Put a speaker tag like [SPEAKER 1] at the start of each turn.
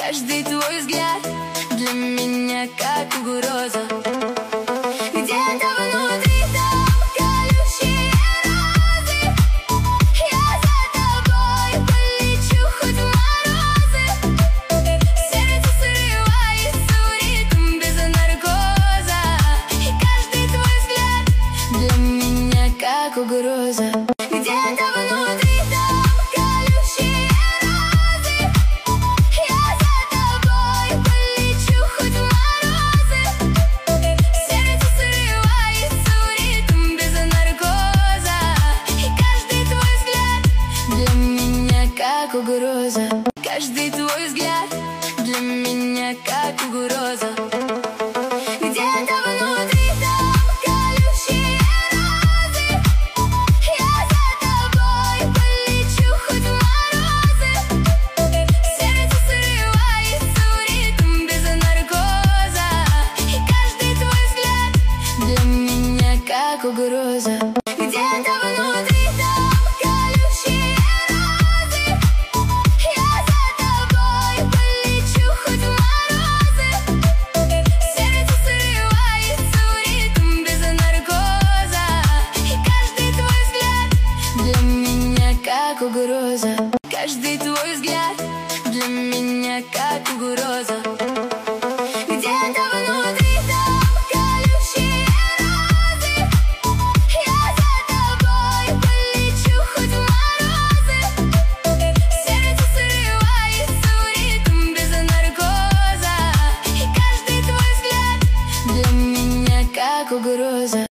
[SPEAKER 1] Каждый твой взгляд для меня как угроза. Где-то внутри там колючие розы. Я за тобой полечу хоть в морозы. Сердце срывается в ритм без наркоза. И каждый твой взгляд для меня как угроза. Где-то внутри там колючие розы. Я за тобой полечу хоть в морозы. Сердце срывается в ритм без наркоза. И каждый твой взгляд для меня как угроза. Каждый твой взгляд для меня как угроза. Где-то внутри там колючие розы. Я за тобой полечу хоть в морозы. Сердце срывается в ритм без наркоза. И каждый твой взгляд для меня как угроза. Где-то внутри там колючие розы. Я за тобой полечу хоть в морозы. Сердце срывается в ритм без наркоза. И каждый твой взгляд для меня как угроза. Каждый твой взгляд для меня как угроза.